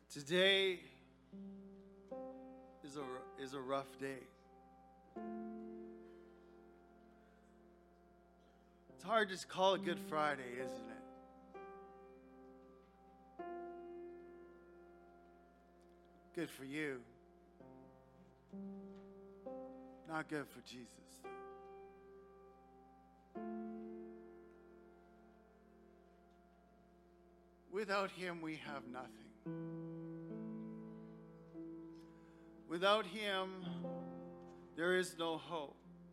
Today is a rough day. It's hard to call it Good Friday, isn't it? Good for you. Not good for Jesus. Without him, we have nothing. Without him, there is no hope.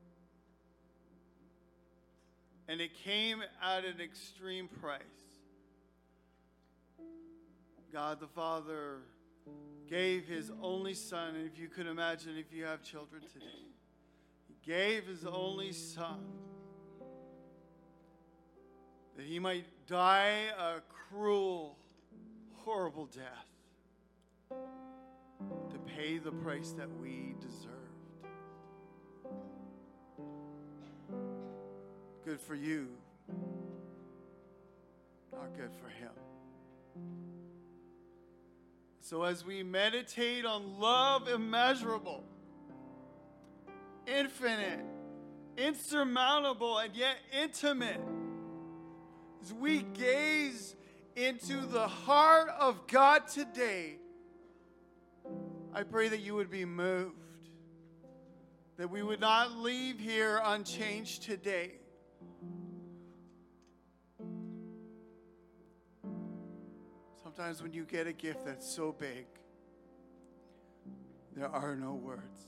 And it came at an extreme price. God the Father gave his only Son, and if you could imagine if you have children today, he gave his only Son that he might die a cruel, horrible death to pay the price that we deserved. Good for you, not good for him. So as we meditate on love immeasurable, infinite, insurmountable, and yet intimate, as we gaze into the heart of God today, I pray that you would be moved, that we would not leave here unchanged today. Sometimes when you get a gift that's so big, there are no words.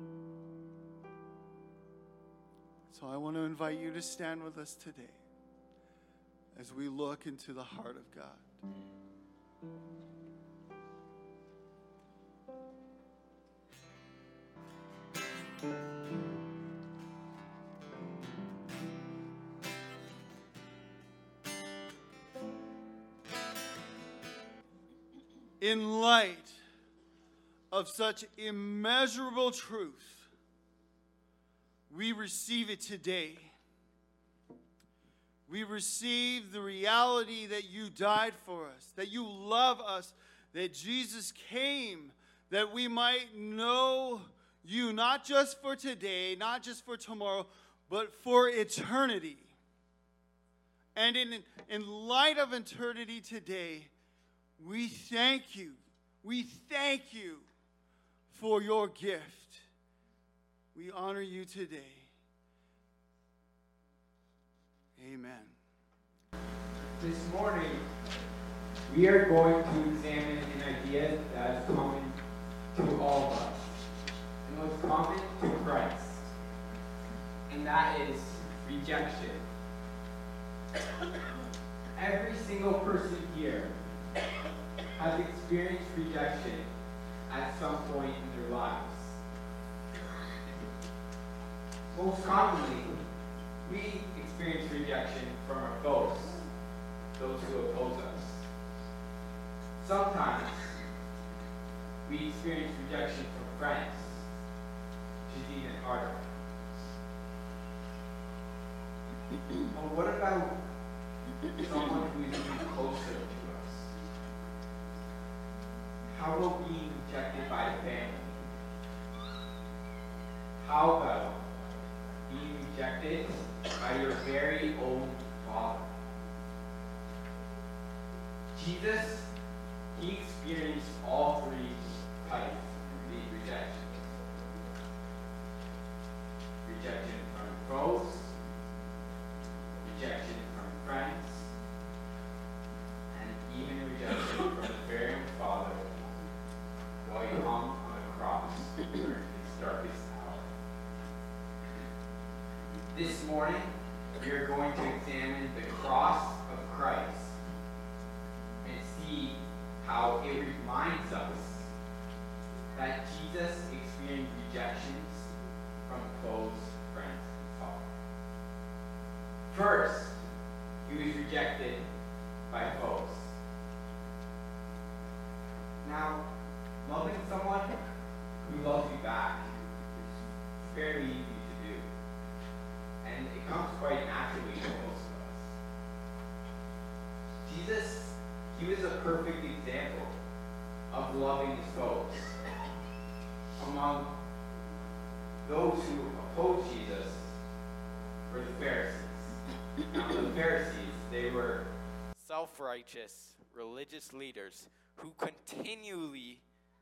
So I want to invite you to stand with us today as we look into the heart of God. In light of such immeasurable truth, we receive it today. We receive the reality that you died for us, that you love us, that Jesus came that we might know you, not just for today, not just for tomorrow, but for eternity. And in light of eternity today, we thank you. We thank you for your gift. We honor you today. Amen. This morning, we are going to examine an idea that is common to all of us. And what's common to Christ. And that is rejection. Every single person here has experienced rejection at some point in their lives. Most commonly, we experience rejection from our foes, those who oppose us. Sometimes, we experience rejection from friends, which is even harder. But what about someone who is even closer to us? How about being rejected by a family? How about being rejected by your very own father? Jesus, he experienced all three types of these rejections. Rejection from foes, rejection from friends, and even rejection from the very own father while he hung on the cross during his darkest hour. This morning, we are going to examine the cross of Christ and see how it reminds us that Jesus experienced rejections from foes, friends, and followers. First, he was rejected by foes. Now, loving someone who loves you back is fairly easy to do. And it comes quite naturally to most of us. Jesus, he was a perfect example of loving his foes. Among those who opposed Jesus were the Pharisees. Now, the Pharisees, they were self-righteous religious leaders who continually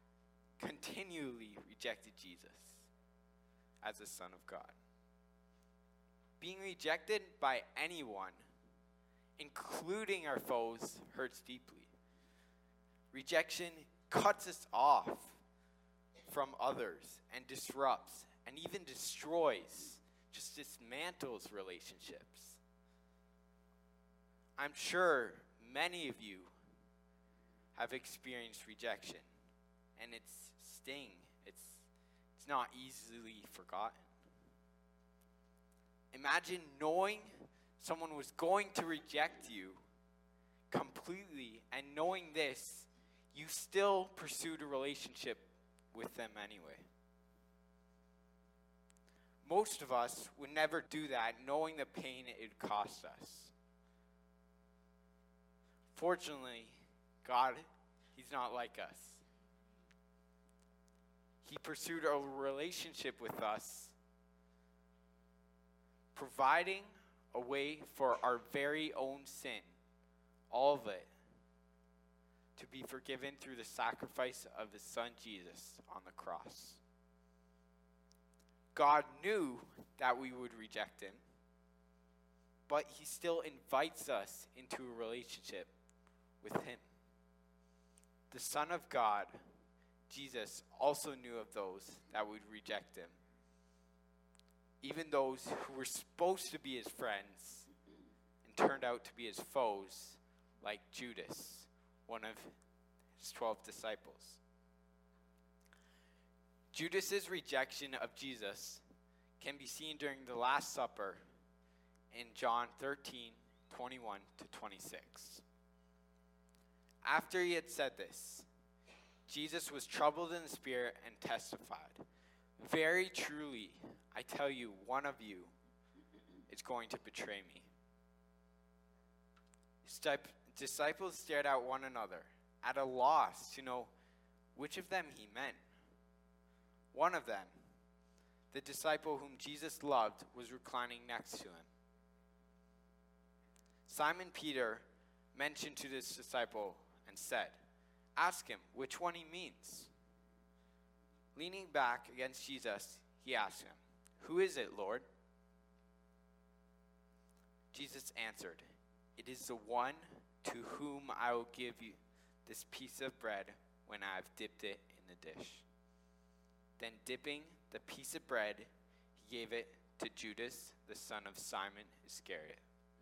rejected Jesus as the Son of God. Being rejected by anyone, including our foes, hurts deeply. Rejection cuts us off from others and disrupts and even destroys, just dismantles relationships. I'm sure many of you have experienced rejection, and its sting, it's not easily forgotten. Imagine knowing someone was going to reject you completely, and knowing this, you still pursued a relationship with them anyway. Most of us would never do that, knowing the pain it would cost us. Fortunately, God, he's not like us. He pursued a relationship with us, providing a way for our very own sin, all of it, to be forgiven through the sacrifice of his Son Jesus on the cross. God knew that we would reject him, but he still invites us into a relationship with him. The Son of God, Jesus, also knew of those that would reject him, even those who were supposed to be his friends and turned out to be his foes, like Judas, one of his 12 disciples. Judas's rejection of Jesus can be seen during the Last Supper in John 13:21-26. After he had said this, Jesus was troubled in the spirit and testified, "Very truly, I tell you, one of you is going to betray me." His disciples stared at one another, at a loss to know which of them he meant. One of them, the disciple whom Jesus loved, was reclining next to him. Simon Peter mentioned to this disciple and said, "Ask him which one he means." Leaning back against Jesus, he asked him, "Who is it, Lord?" Jesus answered, "It is the one to whom I will give you this piece of bread when I have dipped it in the dish." Then dipping the piece of bread, he gave it to Judas, the son of Simon Iscariot.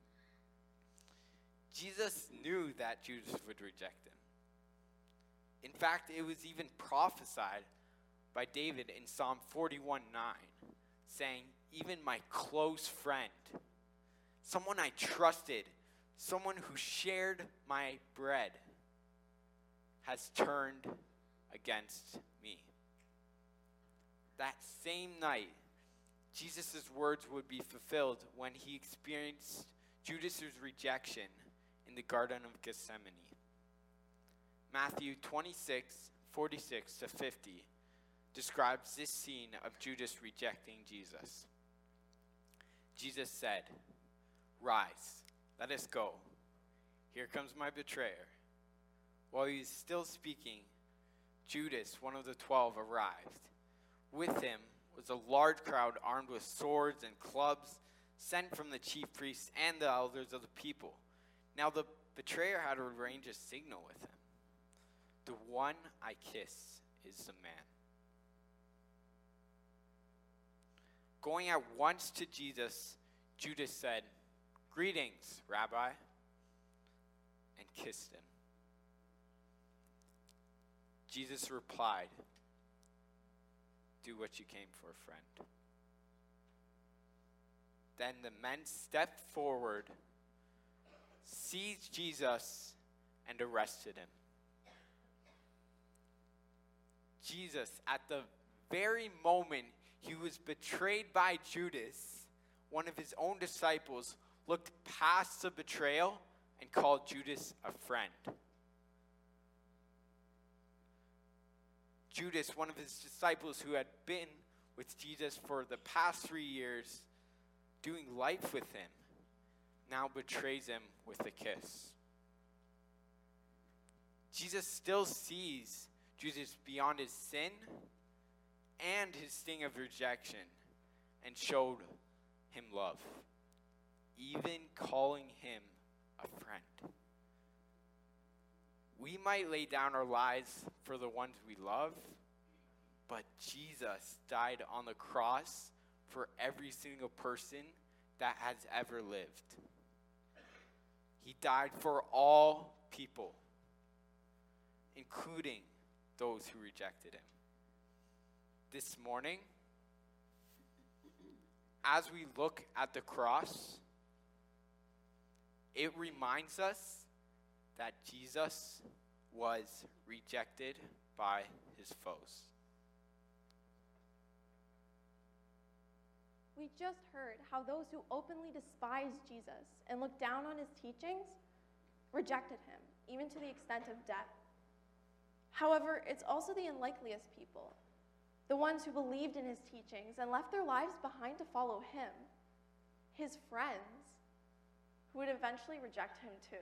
Jesus knew that Judas would reject him. In fact, it was even prophesied by David in Psalm 41:9, saying, "Even my close friend, someone I trusted, someone who shared my bread, has turned against me." That same night, Jesus' words would be fulfilled when he experienced Judas' rejection in the Garden of Gethsemane. Matthew 26:46-50 describes this scene of Judas rejecting Jesus. Jesus said, "Rise, let us go. Here comes my betrayer." While he was still speaking, Judas, one of the 12, arrived. With him was a large crowd armed with swords and clubs, sent from the chief priests and the elders of the people. Now the betrayer had arranged a signal with him. "The one I kiss is the man." Going at once to Jesus, Judas said, "Greetings, Rabbi," and kissed him. Jesus replied, "Do what you came for, friend." Then the men stepped forward, seized Jesus, and arrested him. Jesus, at the very moment he was betrayed by Judas, one of his own disciples, looked past the betrayal and called Judas a friend. Judas, one of his disciples who had been with Jesus for the past 3 years, doing life with him, now betrays him with a kiss. Jesus still sees Judas beyond his sin and his sting of rejection and showed him love, even calling him a friend. We might lay down our lives for the ones we love, but Jesus died on the cross for every single person that has ever lived. He died for all people, including those who rejected him. This morning, as we look at the cross, it reminds us that Jesus was rejected by his foes. We just heard how those who openly despised Jesus and looked down on his teachings rejected him, even to the extent of death. However, it's also the unlikeliest people, the ones who believed in his teachings and left their lives behind to follow him, his friends, who would eventually reject him too.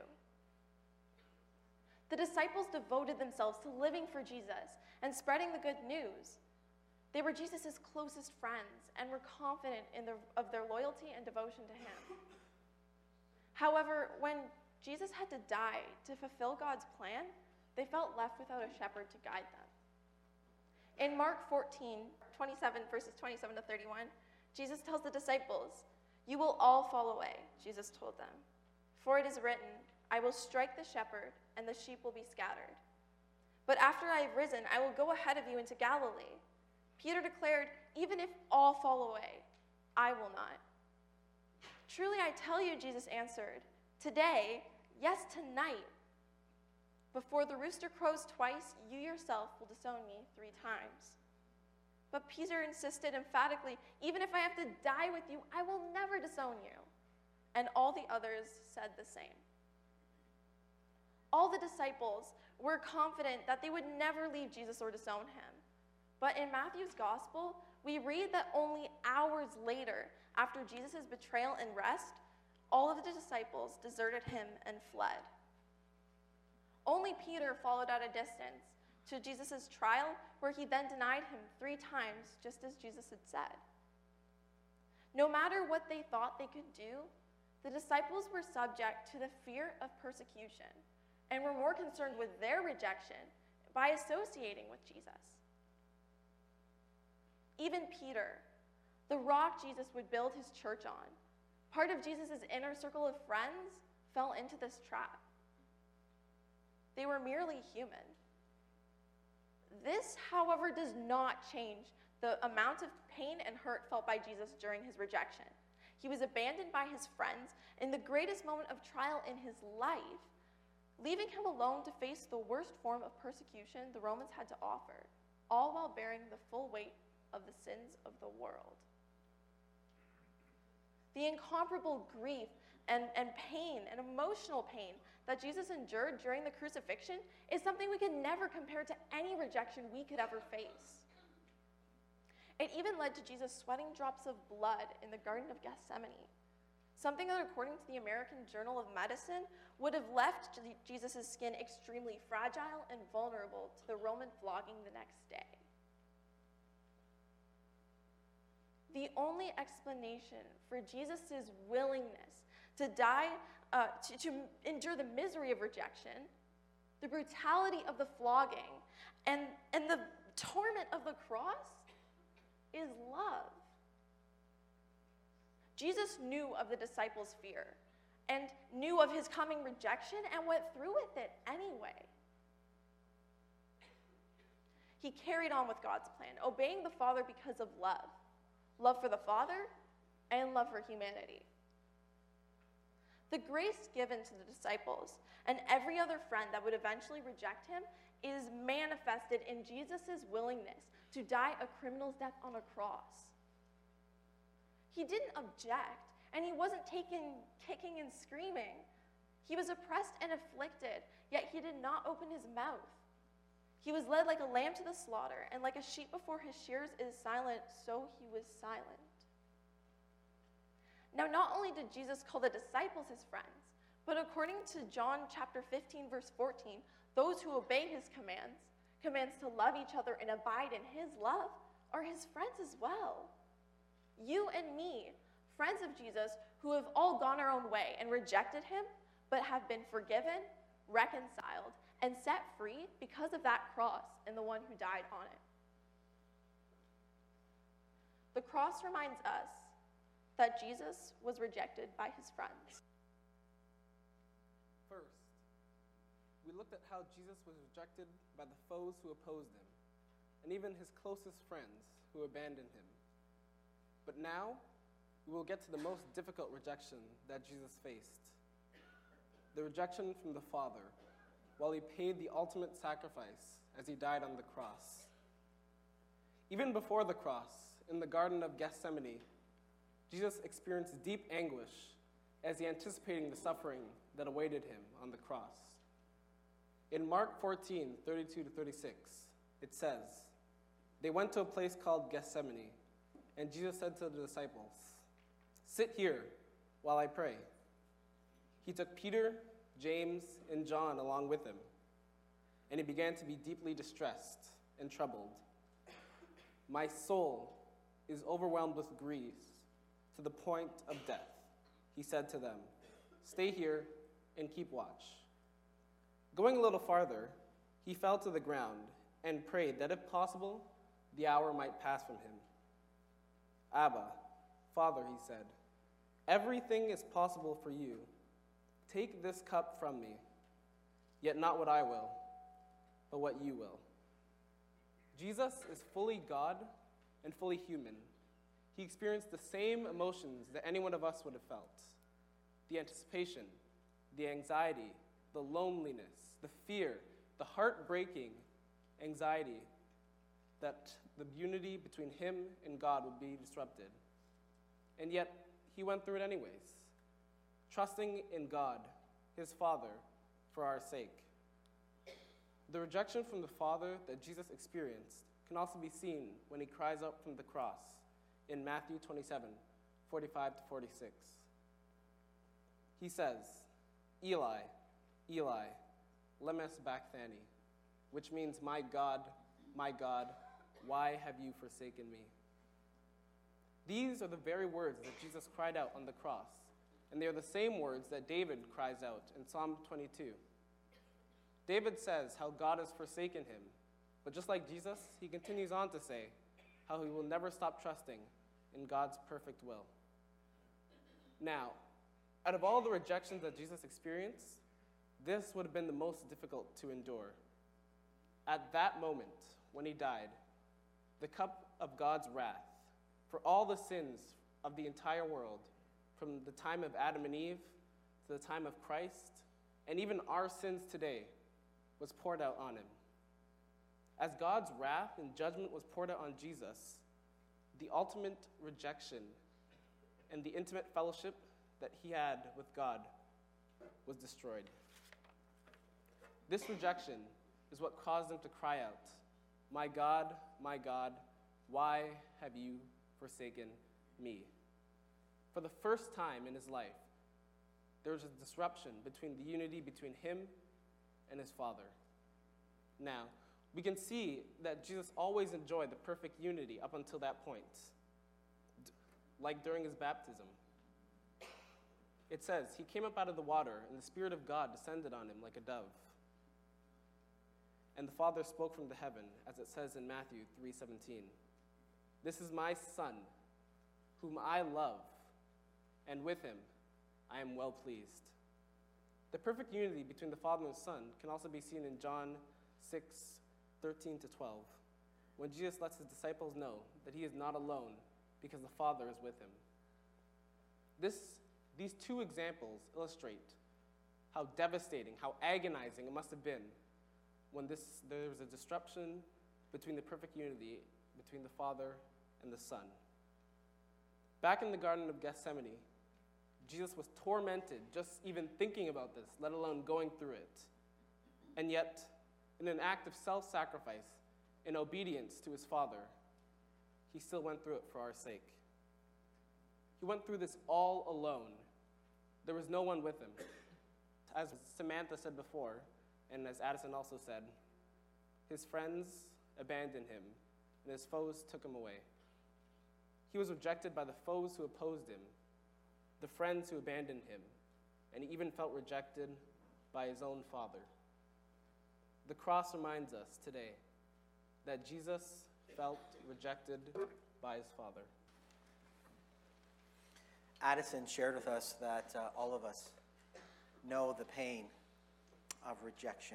The disciples devoted themselves to living for Jesus and spreading the good news. They were Jesus' closest friends and were confident of their loyalty and devotion to him. However, when Jesus had to die to fulfill God's plan, they felt left without a shepherd to guide them. In Mark 14:27, verses 27 to 31, Jesus tells the disciples, "You will all fall away," Jesus told them. "For it is written, I will strike the shepherd, and the sheep will be scattered. But after I have risen, I will go ahead of you into Galilee." Peter declared, "Even if all fall away, I will not." "Truly I tell you," Jesus answered, "today, yes, tonight, before the rooster crows twice, you yourself will disown me 3 times. But Peter insisted emphatically, "Even if I have to die with you, I will never disown you." And all the others said the same. All the disciples were confident that they would never leave Jesus or disown him. But in Matthew's gospel, we read that only hours later, after Jesus' betrayal and arrest, all of the disciples deserted him and fled. Only Peter followed at a distance to Jesus' trial, where he then denied him 3 times, just as Jesus had said. No matter what they thought they could do, the disciples were subject to the fear of persecution and were more concerned with their rejection by associating with Jesus. Even Peter, the rock Jesus would build his church on, part of Jesus' inner circle of friends, fell into this trap. They were merely human. This, however, does not change the amount of pain and hurt felt by Jesus during his rejection. He was abandoned by his friends in the greatest moment of trial in his life, leaving him alone to face the worst form of persecution the Romans had to offer, all while bearing the full weight of the sins of the world. The incomparable grief and pain and emotional pain that Jesus endured during the crucifixion is something we can never compare to any rejection we could ever face. It even led to Jesus sweating drops of blood in the Garden of Gethsemane, something that, according to the American Journal of Medicine, would have left Jesus' skin extremely fragile and vulnerable to the Roman flogging the next day. The only explanation for Jesus' willingness to die, to endure the misery of rejection, the brutality of the flogging, and the torment of the cross is love. Jesus knew of the disciples' fear and knew of his coming rejection and went through with it anyway. He carried on with God's plan, obeying the Father because of love. Love for the Father and love for humanity. The grace given to the disciples and every other friend that would eventually reject him is manifested in Jesus' willingness to die a criminal's death on a cross. He didn't object, and he wasn't kicking and screaming. He was oppressed and afflicted, yet he did not open his mouth. He was led like a lamb to the slaughter, and like a sheep before his shearers is silent, so he was silent. Now, not only did Jesus call the disciples his friends, but according to John chapter 15, verse 14, those who obey his commands to love each other and abide in his love, are his friends as well. You and me, friends of Jesus, who have all gone our own way and rejected him, but have been forgiven, reconciled, and set free because of that cross and the one who died on it. The cross reminds us that Jesus was rejected by his friends. First, we looked at how Jesus was rejected by the foes who opposed him, and even his closest friends who abandoned him. But now, we will get to the most difficult rejection that Jesus faced. The rejection from the Father, while he paid the ultimate sacrifice as he died on the cross. Even before the cross, in the Garden of Gethsemane, Jesus experienced deep anguish as he anticipating the suffering that awaited him on the cross. In Mark 14, 32 to 36, it says, "They went to a place called Gethsemane, and Jesus said to the disciples, 'Sit here while I pray.' He took Peter, James, and John along with him, and he began to be deeply distressed and troubled. 'My soul is overwhelmed with grief to the point of death,' he said to them. 'Stay here and keep watch.' Going a little farther, he fell to the ground and prayed that if possible, the hour might pass from him. 'Abba, Father,' he said, 'everything is possible for you. Take this cup from me, yet not what I will, but what you will.'" Jesus is fully God and fully human. He experienced the same emotions that any one of us would have felt: the anticipation, the anxiety, the loneliness, the fear, the heartbreaking anxiety that the unity between him and God would be disrupted. And yet, he went through it anyways, trusting in God, his Father, for our sake. The rejection from the Father that Jesus experienced can also be seen when he cries out from the cross in Matthew 27, 45 to 46. He says, "Eli, Eli, lema sabachthani," which means, my God, why have you forsaken me?" These are the very words that Jesus cried out on the cross, and they are the same words that David cries out in Psalm 22. David says how God has forsaken him, but just like Jesus, he continues on to say how he will never stop trusting in God's perfect will. Now, out of all the rejections that Jesus experienced, this would have been the most difficult to endure. At that moment, when he died, the cup of God's wrath for all the sins of the entire world, from the time of Adam and Eve to the time of Christ, and even our sins today, was poured out on him. As God's wrath and judgment was poured out on Jesus, the ultimate rejection and the intimate fellowship that he had with God was destroyed. This rejection is what caused him to cry out, my God, why have you forsaken me?" For the first time in his life, there was a disruption between the unity between him and his Father. Now, we can see that Jesus always enjoyed the perfect unity up until that point, like during his baptism. It says, "He came up out of the water, and the Spirit of God descended on him like a dove. And the Father spoke from the heaven," as it says in Matthew 3:17. "This is my Son, whom I love, and with him I am well pleased." The perfect unity between the Father and the Son can also be seen in John 6:13 to 12, when Jesus lets his disciples know that he is not alone because the Father is with him. These two examples illustrate how devastating, how agonizing it must have been when there was a disruption between the perfect unity between the Father and the Son. Back in the Garden of Gethsemane, Jesus was tormented just even thinking about this, let alone going through it. And yet, in an act of self-sacrifice, in obedience to his Father, he still went through it for our sake. He went through this all alone. There was no one with him. As Samantha said before, and as Addison also said, his friends abandoned him, and his foes took him away. He was rejected by the foes who opposed him, the friends who abandoned him, and he even felt rejected by his own Father. The cross reminds us today that Jesus felt rejected by his Father. Addison shared with us that all of us know the pain of rejection.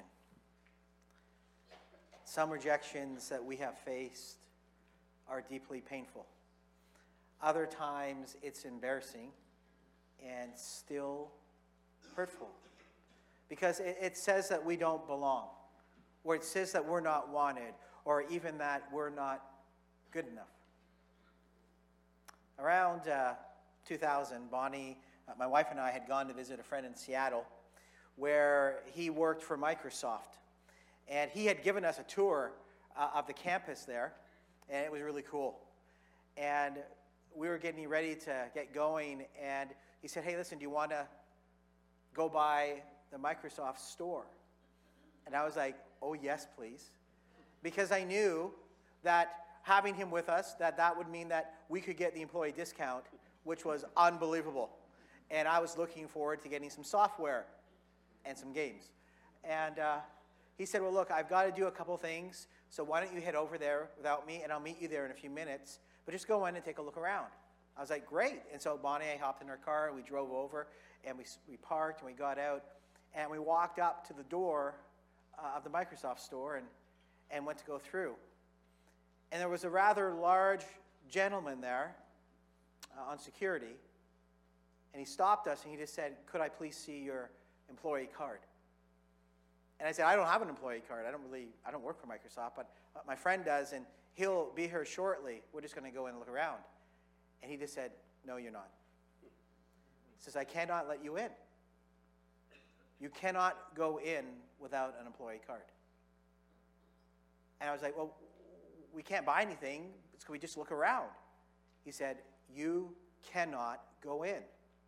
Some rejections that we have faced are deeply painful. Other times it's embarrassing and still hurtful, because it says that we don't belong, or it says that we're not wanted, or even that we're not good enough. Around 2000, Bonnie, my wife and I had gone to visit a friend in Seattle where he worked for Microsoft. And he had given us a tour of the campus there, and it was really cool. And we were getting ready to get going, and he said, "Hey, listen, do you want to go by the Microsoft store?" And I was like, "Oh, yes, please." Because I knew that having him with us, that would mean that we could get the employee discount, which was unbelievable. And I was looking forward to getting some software and some games. And he said, "Well, look, I've got to do a couple things, so why don't you head over there without me, and I'll meet you there in a few minutes, but just go in and take a look around." I was like, "Great." And so Bonnie and I hopped in our car, and we drove over, and we parked, and we got out, and we walked up to the door of the Microsoft store and went to go through. And there was a rather large gentleman there on security, and he stopped us, and he just said, "Could I please see your employee card?" And I said, "I don't have an employee card. I don't work for Microsoft, but my friend does, and he'll be here shortly. We're just going to go in and look around." And he just said, "No, you're not." He says, "I cannot let you in. You cannot go in without an employee card." And I was like, "Well, we can't buy anything. Can we just look around?" He said, "You cannot go in."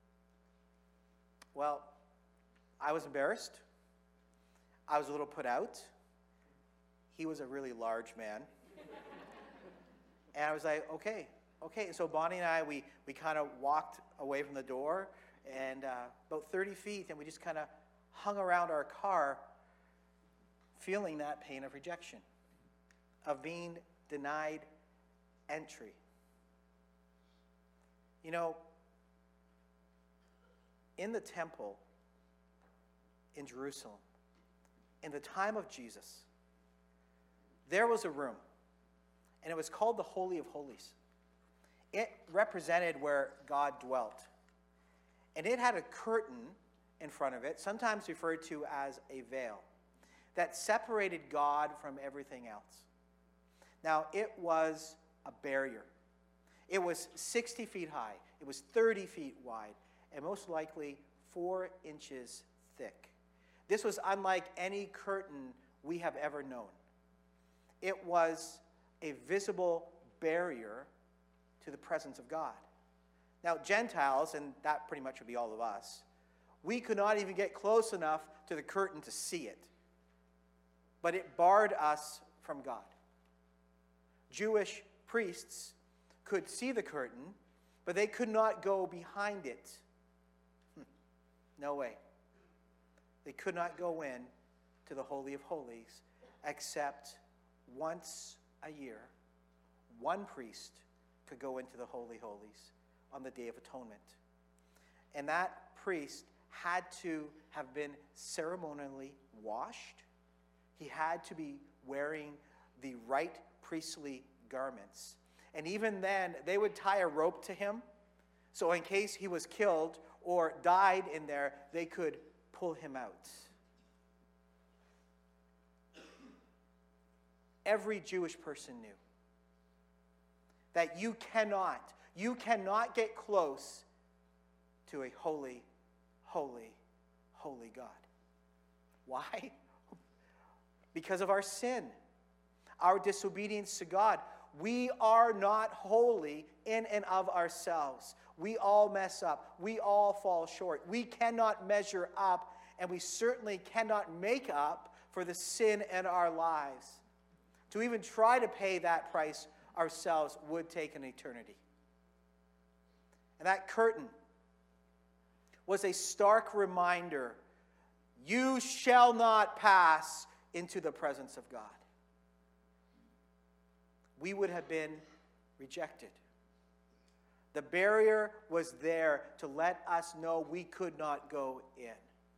Well, I was embarrassed. I was a little put out. He was a really large man. And I was like, okay. And so Bonnie and I, we kind of walked away from the door, and about 30 feet, and we just kind of hung around our car, feeling that pain of rejection, of being denied entry. You know, in the temple in Jerusalem, in the time of Jesus, there was a room, and it was called the Holy of Holies. It represented where God dwelt. And it had a curtain in front of it, sometimes referred to as a veil, that separated God from everything else. Now, it was a barrier. It was 60 feet high. It was 30 feet wide, and most likely 4 inches thick. This was unlike any curtain we have ever known. It was a visible barrier to the presence of God. Now, Gentiles, and that pretty much would be all of us, we could not even get close enough to the curtain to see it. But it barred us from God. Jewish priests could see the curtain, but they could not go behind it. No way. They could not go in to the Holy of Holies except once a year. One priest could go into the Holy Holies on the Day of Atonement. And that priest had to have been ceremonially washed. He had to be wearing the right priestly garments. And even then, they would tie a rope to him, so in case he was killed or died in there, they could pull him out. Every Jewish person knew that you cannot get close to a holy, holy, holy God. Why? because of our sin, our disobedience to God. We are not holy in and of ourselves. We all mess up. We all fall short. We cannot measure up, and we certainly cannot make up for the sin in our lives. To even try to pay that price ourselves would take an eternity. And that curtain was a stark reminder, you shall not pass into the presence of God. We would have been rejected. The barrier was there to let us know we could not go in.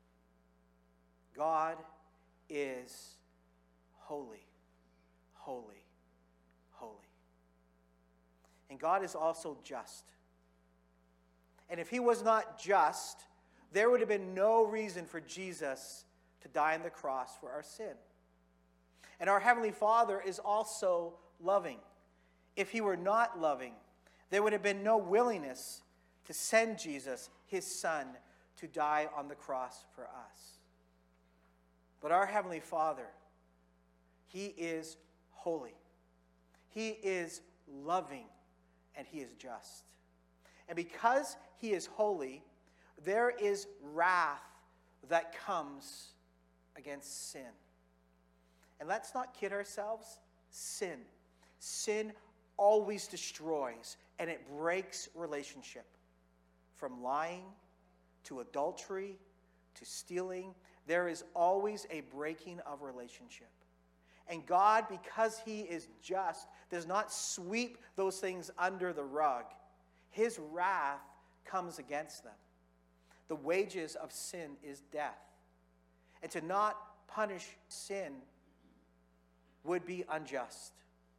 God is holy, holy, holy. And God is also just. And if he was not just, there would have been no reason for Jesus to die on the cross for our sin. And our Heavenly Father is also loving. If he were not loving, there would have been no willingness to send Jesus, his Son, to die on the cross for us. But our Heavenly Father, he is holy. He is loving, and he is just. And because he is holy, there is wrath that comes against sin. And let's not kid ourselves, sin always destroys, and it breaks relationship. From lying to adultery to stealing, there is always a breaking of relationship. And God, because he is just, does not sweep those things under the rug. His wrath comes against them. The wages of sin is death. And to not punish sin would be unjust.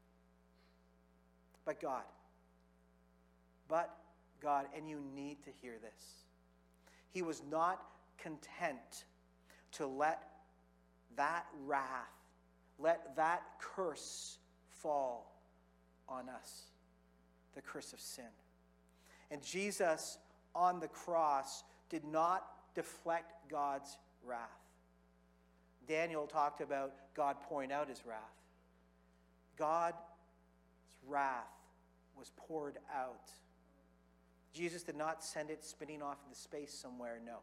But God, and you need to hear this, he was not content to let that wrath, let that curse fall on us, the curse of sin. And Jesus on the cross did not deflect God's wrath. Daniel talked about God pouring out his wrath. God's wrath was poured out. Jesus did not send it spinning off into space somewhere, no.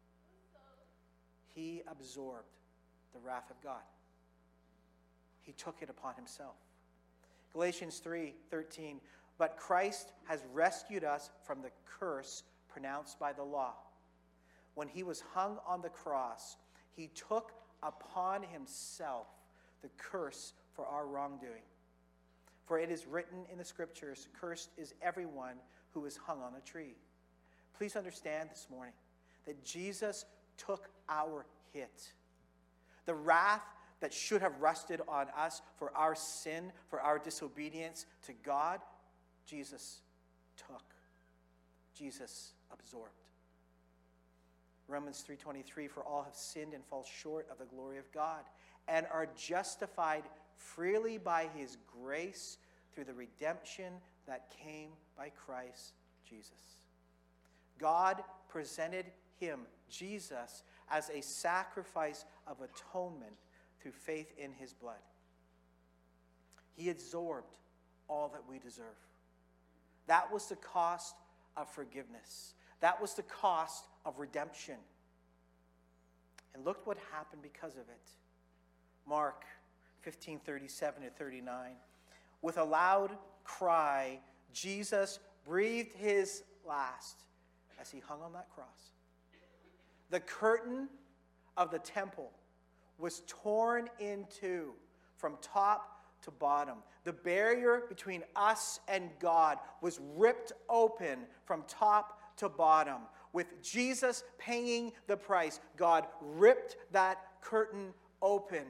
He absorbed the wrath of God. He took it upon himself. Galatians 3:13, but Christ has rescued us from the curse pronounced by the law. When he was hung on the cross, he took upon himself the curse for our wrongdoing. For it is written in the scriptures, cursed is everyone who is hung on a tree. Please understand this morning that Jesus took our hit. The wrath that should have rested on us for our sin, for our disobedience to God, Jesus took. Jesus absorbed. Romans 3:23, for all have sinned and fall short of the glory of God, and are justified freely by his grace through the redemption that came by Christ Jesus. God presented him, Jesus, as a sacrifice of atonement through faith in his blood. He absorbed all that we deserve. That was the cost of forgiveness. That was the cost of redemption. And look what happened because of it. Mark 15:37-39. With a loud cry, Jesus breathed his last as he hung on that cross. The curtain of the temple was torn in two from top to bottom. The barrier between us and God was ripped open from top to bottom. With Jesus paying the price, God ripped that curtain open.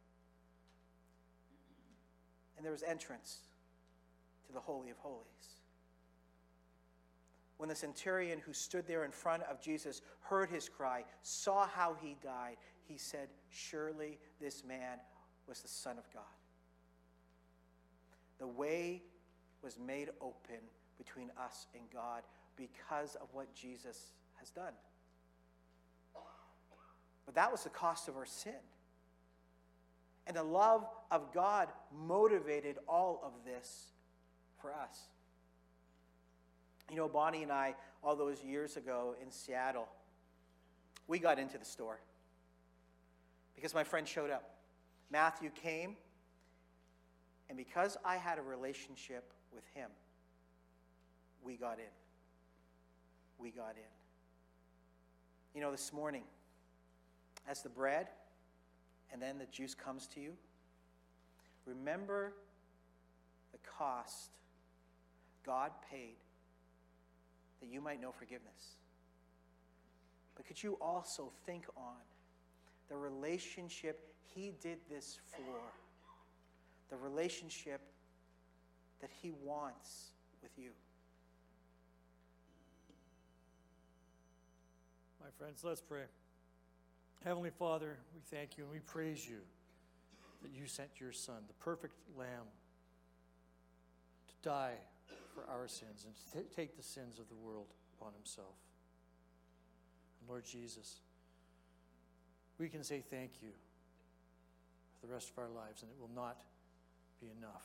And there was entrance to the Holy of Holies. When the centurion who stood there in front of Jesus heard his cry, saw how he died, he said, surely this man was the Son of God. The way was made open between us and God because of what Jesus has done. But that was the cost of our sin. And the love of God motivated all of this for us. You know, Bonnie and I, all those years ago in Seattle, we got into the store because my friend showed up. Matthew came, and because I had a relationship with him, we got in. We got in. You know, this morning, as the bread and then the juice comes to you, remember the cost God paid that you might know forgiveness. But could you also think on the relationship he did this for, the relationship that he wants with you? My friends, let's pray. Heavenly Father, we thank you and we praise you that you sent your Son, the perfect Lamb, to die for our sins and to take the sins of the world upon himself. And Lord Jesus, we can say thank you for the rest of our lives, and it will not be enough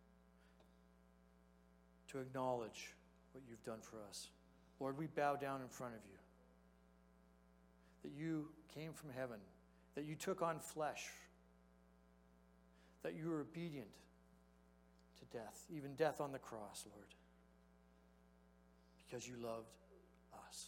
to acknowledge what you've done for us. Lord, we bow down in front of you, that you came from heaven, that you took on flesh, that you were obedient to death, even death on the cross, Lord, because you loved us.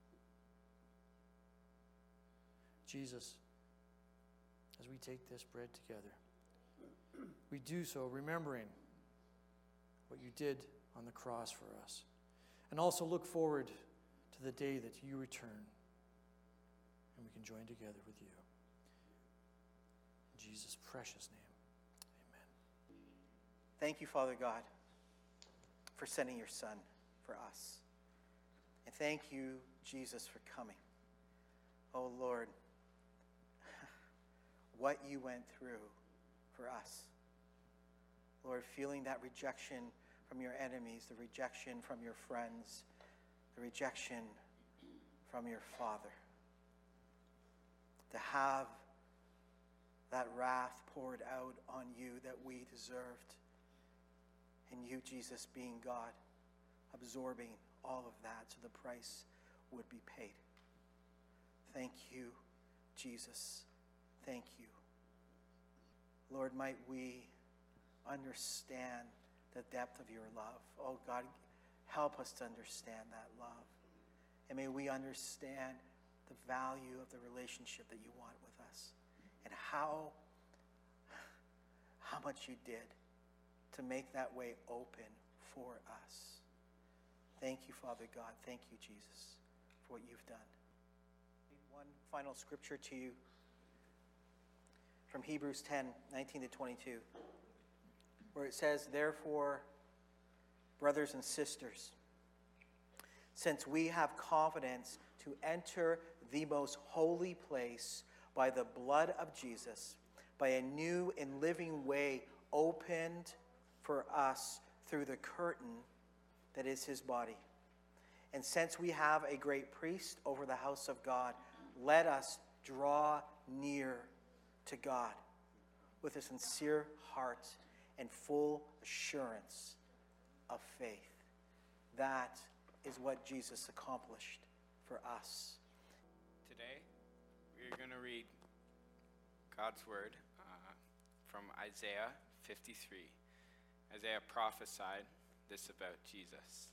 Jesus, as we take this bread together, we do so remembering what you did on the cross for us, and also look forward to the day that you return and we can join together with you. In Jesus' precious name, amen. Thank you, Father God, for sending your Son for us. And thank you, Jesus, for coming. Oh, Lord, what you went through for us. Lord, feeling that rejection from your enemies, the rejection from your friends, the rejection from your Father. To have that wrath poured out on you that we deserved. And you, Jesus, being God, absorbing all of that so the price would be paid. Thank you, Jesus. Thank you. Lord, might we understand the depth of your love. Oh God, help us to understand that love. And may we understand the value of the relationship that you want with us, and how much you did to make that way open for us. Thank you, Father God. Thank you, Jesus, for what you've done. One final scripture to you from Hebrews 10, 19 to 22, where it says, "Therefore, brothers and sisters, since we have confidence to enter the most holy place by the blood of Jesus, by a new and living way opened for us through the curtain that is his body. And since we have a great priest over the house of God, let us draw near to God with a sincere heart and full assurance of faith." That is what Jesus accomplished for us. Today, we're going to read God's word from Isaiah 53. Isaiah prophesied this about Jesus.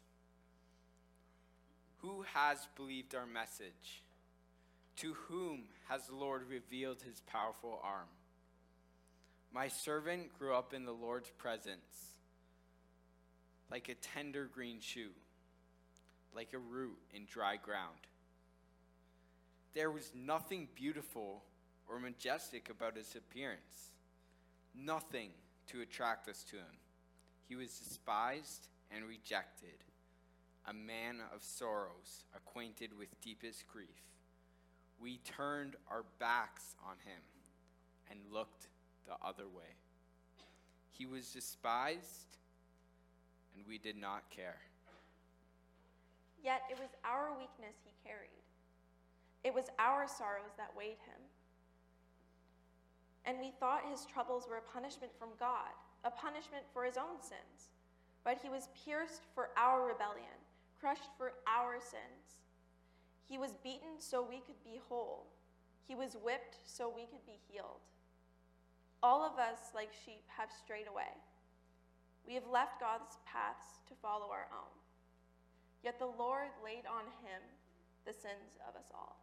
"Who has believed our message? To whom has the Lord revealed his powerful arm? My servant grew up in the Lord's presence like a tender green shoot, like a root in dry ground. There was nothing beautiful or majestic about his appearance, nothing to attract us to him. He was despised and rejected, a man of sorrows, acquainted with deepest grief. We turned our backs on him and looked the other way. He was despised, and we did not care. Yet it was our weakness he carried. It was our sorrows that weighed him. and we thought his troubles were a punishment from God, a punishment for his own sins. But he was pierced for our rebellion, crushed for our sins. He was beaten so we could be whole. He was whipped so we could be healed. All of us, like sheep, have strayed away. We have left God's paths to follow our own. Yet the Lord laid on him the sins of us all.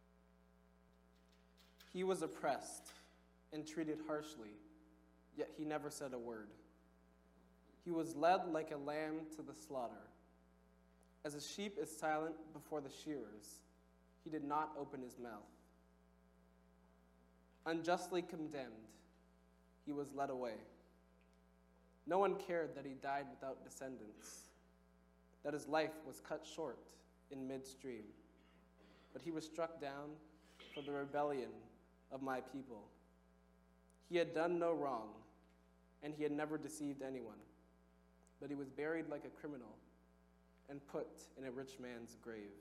He was oppressed and treated harshly, yet he never said a word. He was led like a lamb to the slaughter. As a sheep is silent before the shearers, he did not open his mouth. Unjustly condemned, he was led away. No one cared that he died without descendants, that his life was cut short in midstream. But he was struck down for the rebellion of my people. He had done no wrong, and he had never deceived anyone. But he was buried like a criminal and put in a rich man's grave.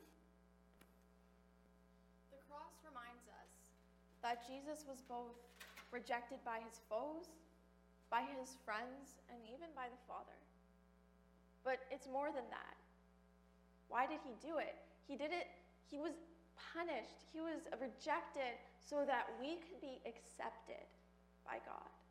The cross reminds us that Jesus was both rejected by his foes, by his friends, and even by the Father. But it's more than that. Why did he do it? He did it, he was punished, he was rejected so that we could be accepted by God.